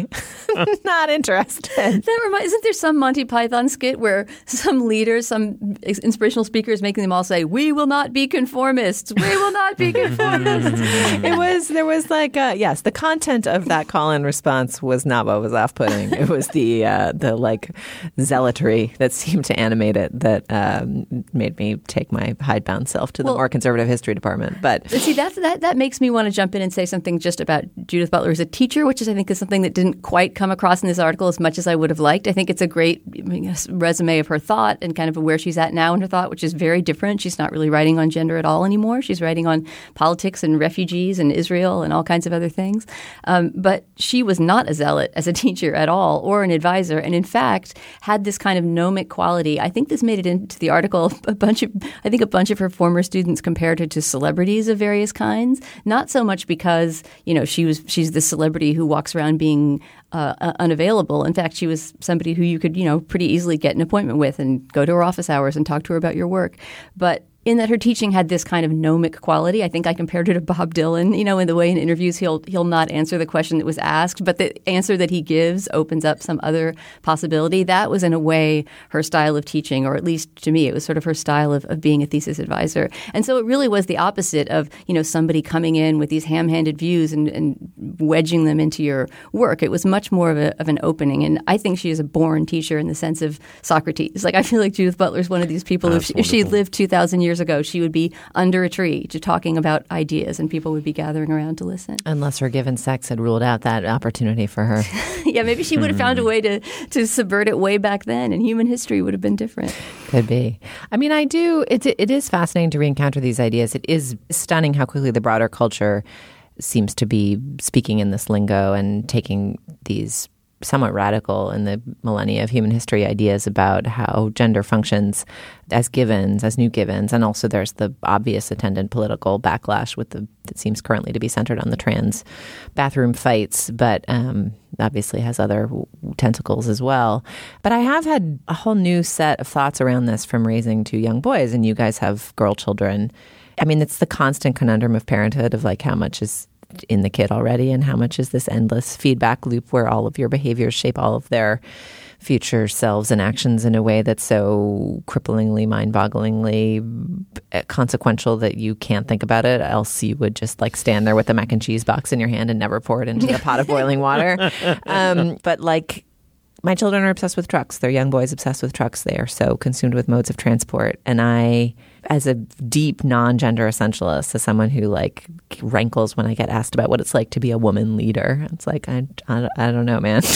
Not interested. That reminds, isn't there some Monty Python skit where some leaders, some inspirational speakers making them all say, we will not be conformists. We will not be conformists. It was, there was like, uh, yes, the content of that call-in response was not what was off-putting. It was the uh, the like zealotry that seemed to animate it that um, made me take my hidebound self to the well, more conservative history department. But see, that's, that that makes me want to jump in and say something just about Judith Butler as a teacher, which is I think is something that didn't quite come across in this article as much as I would have liked. I think it's a great resume of her thought and kind of where she's at now in her thought, which is very different. She's not really writing on gender at all anymore. She's writing on politics and refugees and Israel and all kinds of other things. Um, but she was not a zealot as a teacher at all or an advisor, and in fact had this kind of gnomic quality. I think this made it into the article. A bunch of, I think a bunch of her former students compared her to celebrities of various kinds, not so much because, you know, she was she's the celebrity who walks around being uh, unavailable. In fact, she was somebody who you could, you know, pretty easily get an appointment with and go to her office hours and talk to her about your work. But in that her teaching had this kind of gnomic quality. I think I compared her to Bob Dylan, you know, in the way in interviews he'll he'll not answer the question that was asked, but the answer that he gives opens up some other possibility. That was in a way her style of teaching, or at least to me, it was sort of her style of, of being a thesis advisor. And so it really was the opposite of, you know, somebody coming in with these ham-handed views and, and wedging them into your work. It was much more of, a, of an opening. And I think she is a born teacher in the sense of Socrates. Like, I feel like Judith Butler is one of these people, if she, if she lived two thousand years ago, she would be under a tree to talking about ideas and people would be gathering around to listen. Unless her given sex had ruled out that opportunity for her. Yeah, maybe she would have found a way to, to subvert it way back then and human history would have been different. Could be. I mean, I do, it, it is fascinating to re-encounter these ideas. It is stunning how quickly the broader culture seems to be speaking in this lingo and taking these somewhat radical in the millennia of human history ideas about how gender functions as givens, as new givens. And also there's the obvious attendant political backlash with the that seems currently to be centered on the trans bathroom fights, but um, obviously has other tentacles as well. But I have had a whole new set of thoughts around this from raising two young boys, and you guys have girl children. I mean, it's the constant conundrum of parenthood of like how much is in the kid already and how much is this endless feedback loop where all of your behaviors shape all of their future selves and actions in a way that's so cripplingly, mind-bogglingly consequential that you can't think about it, else you would just like stand there with a mac and cheese box in your hand and never pour it into a pot of boiling water. Um, but like, my children are obsessed with trucks. They're young boys obsessed with trucks. They are so consumed with modes of transport. And I, as a deep non-gender essentialist, as someone who like rankles when I get asked about what it's like to be a woman leader, it's like, I, I, I don't know, man.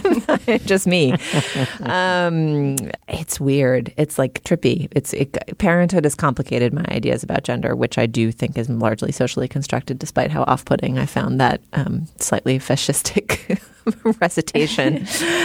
Just me. Um, it's weird. It's like trippy. It's it, parenthood has complicated my ideas about gender, which I do think is largely socially constructed, despite how off-putting I found that um, slightly fascistic recitation.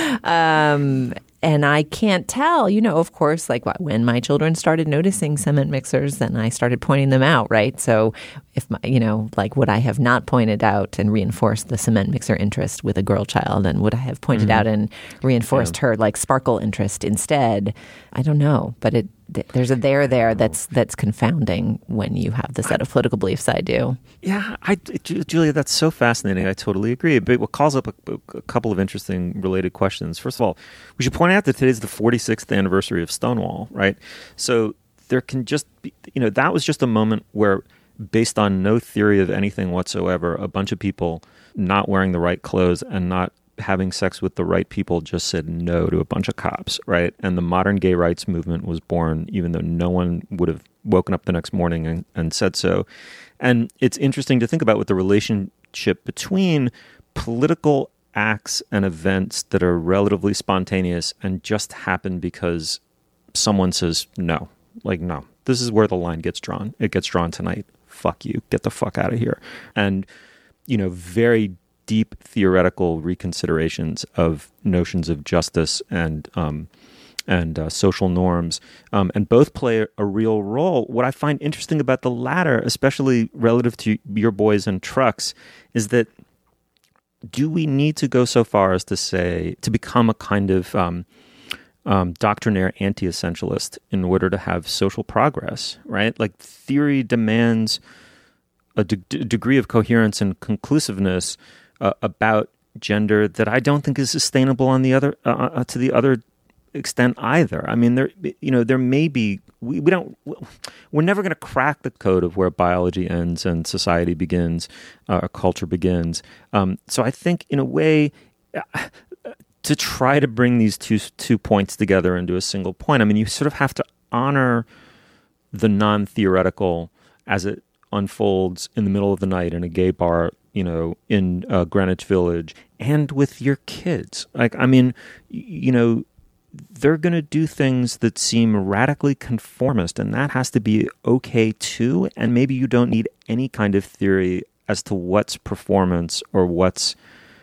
Um, and I can't tell, you know, of course, like when my children started noticing cement mixers, then I started pointing them out, right? So if my, you know, like would I have not pointed out and reinforced the cement mixer interest with a girl child, and would I have pointed Mm-hmm. out and reinforced Yeah. her like sparkle interest instead? I don't know, but it th- there's a there there that's that's confounding when you have the set of political beliefs I do. Yeah, I, Ju- Julia, that's so fascinating. I totally agree. But what calls up a, a couple of interesting related questions. First of all, we should point out that today's the forty-sixth anniversary of Stonewall, right? So there can just be, you know, that was just a moment where, based on no theory of anything whatsoever, a bunch of people not wearing the right clothes and not having sex with the right people just said no to a bunch of cops, right? And the modern gay rights movement was born, even though no one would have woken up the next morning and, and said so. And it's interesting to think about what the relationship between political acts and events that are relatively spontaneous and just happen because someone says no. Like, no, this is where the line gets drawn. It gets drawn tonight. Fuck you. Get the fuck out of here. And, you know, very deep theoretical reconsiderations of notions of justice and um, and uh, social norms, um, and both play a real role. What I find interesting about the latter, especially relative to your boys and trucks, is that do we need to go so far as to say, to become a kind of um, um, doctrinaire anti-essentialist in order to have social progress, right? Like theory demands a de- degree of coherence and conclusiveness uh, about gender that I don't think is sustainable on the other uh, uh, to the other extent either. I mean, there, you know, there may be, we, we don't, we're never going to crack the code of where biology ends and society begins, uh, culture begins. Um, so I think in a way, uh, to try to bring these two, two points together into a single point, I mean, you sort of have to honor the non-theoretical as it unfolds in the middle of the night in a gay bar, you know, in uh, Greenwich Village, and with your kids. Like, I mean, you know, they're going to do things that seem radically conformist, and that has to be okay too. And maybe you don't need any kind of theory as to what's performance or what's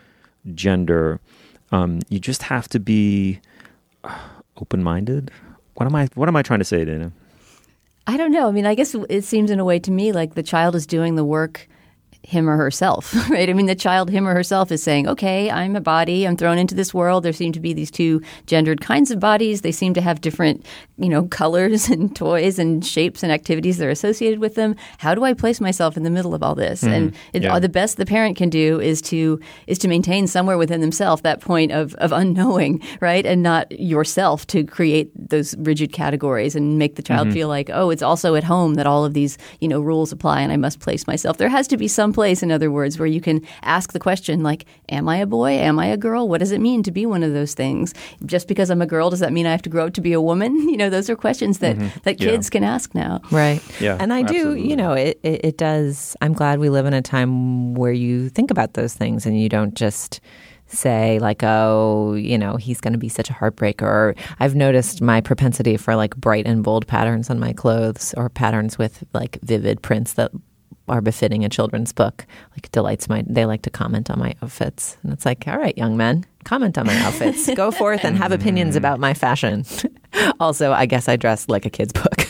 gender. Um, you just have to be open-minded. What am I? What am I trying to say, Dana? I don't know. I mean, I guess it seems in a way to me like the child is doing the work, him or herself, right? I mean, the child, him or herself, is saying, okay, I'm a body. I'm thrown into this world. There seem to be these two gendered kinds of bodies. They seem to have different, you know, colors and toys and shapes and activities that are associated with them. How do I place myself in the middle of all this? Mm, and it, yeah. the best the parent can do is to is to maintain somewhere within themselves that point of, of unknowing, right? And not yourself to create those rigid categories and make the child mm-hmm. feel like, oh, it's also at home that all of these, you know, rules apply and I must place myself. There has to be some place, in other words, where you can ask the question like, am I a boy? Am I a girl? What does it mean to be one of those things? Just because I'm a girl, does that mean I have to grow up to be a woman? You know, those are questions that, mm-hmm. that kids yeah. can ask now. Right. Yeah, and I absolutely. do, you know, it, it, it does. I'm glad we live in a time where you think about those things and you don't just say like, oh, you know, he's going to be such a heartbreaker. Or I've noticed my propensity for like bright and bold patterns on my clothes or patterns with like vivid prints that are befitting a children's book, like delights my, they like to comment on my outfits. And it's like, all right, young men, comment on my outfits. Go forth and have opinions about my fashion. Also, I guess I dress like a kid's book.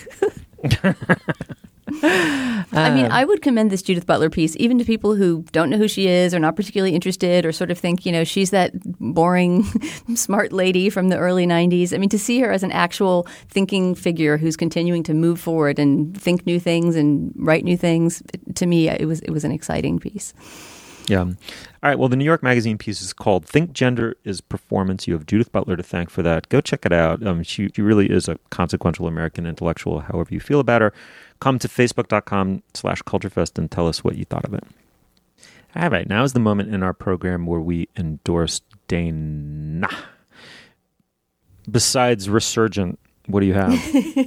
I mean, I would commend this Judith Butler piece even to people who don't know who she is or not particularly interested or sort of think, you know, she's that boring, smart lady from the early nineties. I mean, to see her as an actual thinking figure who's continuing to move forward and think new things and write new things, to me, it was it was an exciting piece. Yeah. All right. Well, the New York Magazine piece is called Think Gender is Performance. You have Judith Butler to thank for that. Go check it out. Um, she, she really is a consequential American intellectual, however you feel about her. Come to facebook.com slash culturefest and tell us what you thought of it. All right. Now is the moment in our program where we endorse Dana. Besides Resurgent, what do you have?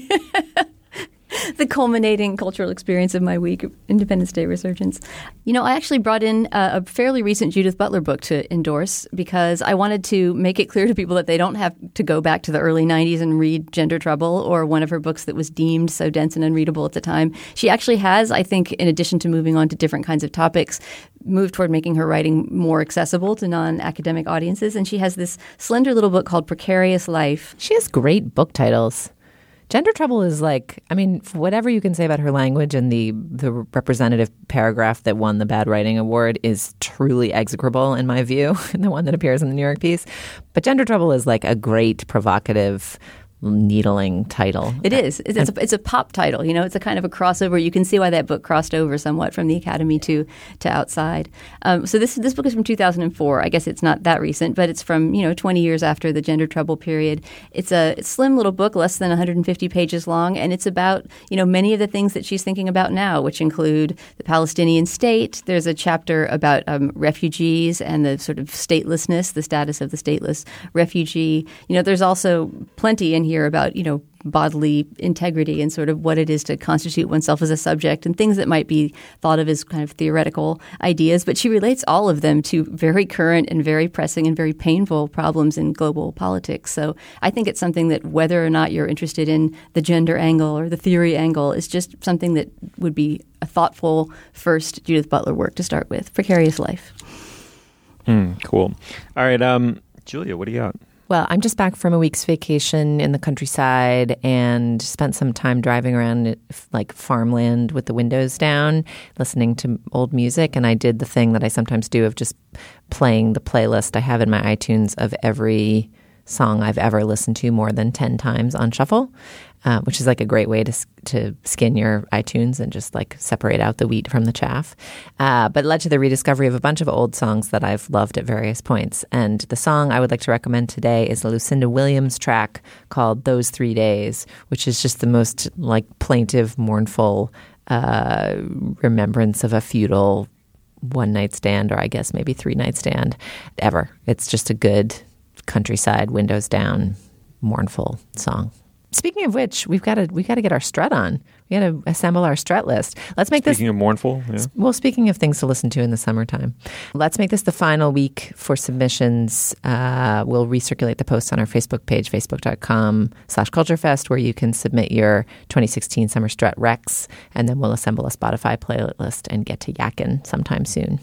The culminating cultural experience of my week, Independence Day Resurgence. You know, I actually brought in a, a fairly recent Judith Butler book to endorse because I wanted to make it clear to people that they don't have to go back to the early nineties and read Gender Trouble or one of her books that was deemed so dense and unreadable at the time. She actually has, I think, in addition to moving on to different kinds of topics, moved toward making her writing more accessible to non-academic audiences. And she has this slender little book called Precarious Life. She has great book titles. Gender Trouble is like, I mean, whatever you can say about her language, and the the representative paragraph that won the Bad Writing Award is truly execrable in my view, the one that appears in the New York piece. But Gender Trouble is like a great provocative needling title. It is. It's, it's, a, it's a pop title. You know, it's a kind of a crossover. You can see why that book crossed over somewhat from the Academy to to outside. Um, so this this book is from two thousand four. I guess it's not that recent, but it's from, you know, twenty years after the Gender Trouble period. It's a slim little book, less than one hundred fifty pages long, and it's about, you know, many of the things that she's thinking about now, which include the Palestinian state. There's a chapter about um, refugees and the sort of statelessness, the status of the stateless refugee. You know, there's also plenty in here about, you know, bodily integrity and sort of what it is to constitute oneself as a subject and things that might be thought of as kind of theoretical ideas. But she relates all of them to very current and very pressing and very painful problems in global politics. So I think it's something that whether or not you're interested in the gender angle or the theory angle is just something that would be a thoughtful first Judith Butler work to start with. Precarious Life. Mm, cool. All right. Um, Julia, what do you got? Well, I'm just back from a week's vacation in the countryside and spent some time driving around like farmland with the windows down, listening to old music. And I did the thing that I sometimes do of just playing the playlist I have in my iTunes of every song I've ever listened to more than ten times on shuffle, uh, which is like a great way to to skin your iTunes and just like separate out the wheat from the chaff. Uh, but it led to the rediscovery of a bunch of old songs that I've loved at various points. And the song I would like to recommend today is a Lucinda Williams track called Those Three Days, which is just the most like plaintive, mournful uh, remembrance of a futile one-night stand, or I guess maybe three-night stand ever. It's just a good countryside, windows down, mournful song. Speaking of which, we've got to we got to get our strut on. We got to assemble our strut list. Let's make speaking this. Speaking of mournful, yeah. Well, speaking of things to listen to in the summertime, let's make this the final week for submissions. Uh, we'll recirculate the posts on our Facebook page, facebook dot com slash culturefest, where you can submit your twenty sixteen summer strut recs, and then we'll assemble a Spotify playlist and get to yakking sometime soon.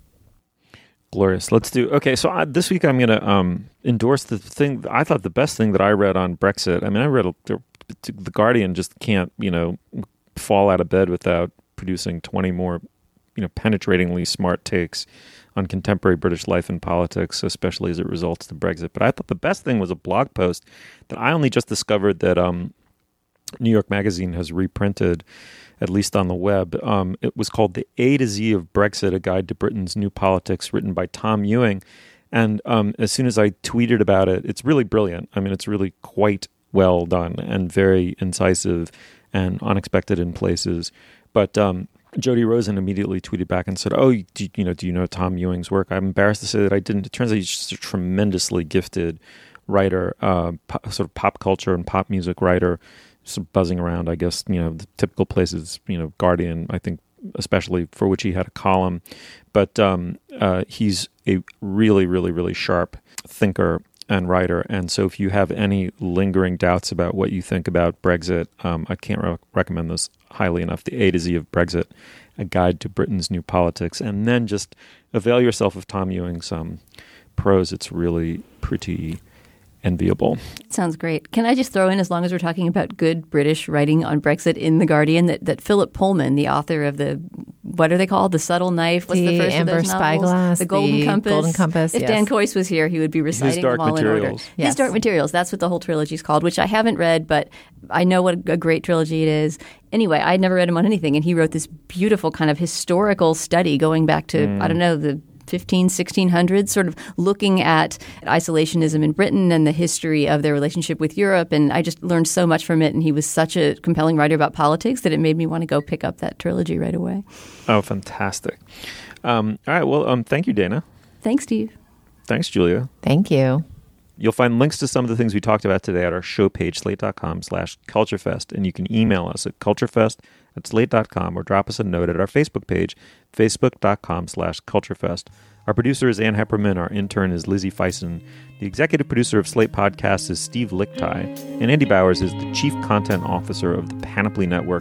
Glorious. Let's do. Okay, so I, this week I'm going to um, endorse the thing. I thought the best thing that I read on Brexit. I mean, I read a, the Guardian just can't, you know, fall out of bed without producing twenty more, you know, penetratingly smart takes on contemporary British life and politics, especially as it results to Brexit. But I thought the best thing was a blog post that I only just discovered that um, New York Magazine has reprinted, at least on the web. Um, it was called The A to Z of Brexit, A Guide to Britain's New Politics, written by Tom Ewing. And um, as soon as I tweeted about it, it's really brilliant. I mean, it's really quite well done and very incisive and unexpected in places. But um, Jody Rosen immediately tweeted back and said, oh, do, you know, do you know Tom Ewing's work? I'm embarrassed to say that I didn't. It turns out he's just a tremendously gifted writer, uh, pop, sort of pop culture and pop music writer, sort of buzzing around, I guess, you know, the typical places, you know, Guardian, I think, especially, for which he had a column. But um, uh, he's a really, really, really sharp thinker and writer. And so if you have any lingering doubts about what you think about Brexit, um, I can't re- recommend this highly enough. The A to Z of Brexit, A Guide to Britain's New Politics. And then just avail yourself of Tom Ewing's um, prose. It's really pretty enviable. Sounds great. Can I just throw in, as long as we're talking about good British writing on Brexit in The Guardian, that, that Philip Pullman, the author of the, what are they called? The Subtle Knife? What's the, the first Amber of those novels? Spyglass, The Golden the Compass. Golden Compass. If yes. Dan Coyce was here, he would be reciting them all materials. in order. Yes. His Dark Materials. That's what the whole trilogy is called, which I haven't read, but I know what a great trilogy it is. Anyway, I'd never read him on anything, and he wrote this beautiful kind of historical study going back to, mm. I don't know, the fifteen, sixteen hundreds, sort of looking at isolationism in Britain and the history of their relationship with Europe. And I just learned so much from it. And he was such a compelling writer about politics that it made me want to go pick up that trilogy right away. Oh, fantastic. Um, all right. Well, um, thank you, Dana. Thanks, Steve. Thanks, Julia. Thank you. You'll find links to some of the things we talked about today at our show page, slate.com slash culturefest. And you can email us at culturefest at slate dot com or drop us a note at our Facebook page, facebook.com slash culturefest. Our producer is Ann Hepperman. Our intern is Lizzie Feisen. The executive producer of Slate Podcasts is Steve Lickteig. And Andy Bowers is the chief content officer of the Panoply Network's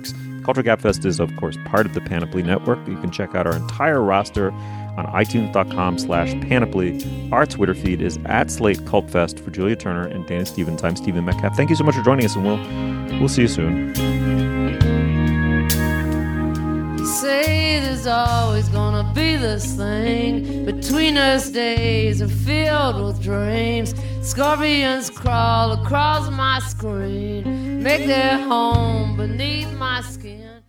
Culture Gabfest is, of course, part of the Panoply Network. You can check out our entire roster on itunes.com slash panoply. Our Twitter feed is at Slate Cultfest. For Julia Turner and Dana Stevens, I'm Stephen Metcalf. Thank you so much for joining us, and we'll, we'll see you soon. You say there's always gonna be this thing between us, days are filled with dreams. Scorpions crawl across my screen, make their home beneath my skin.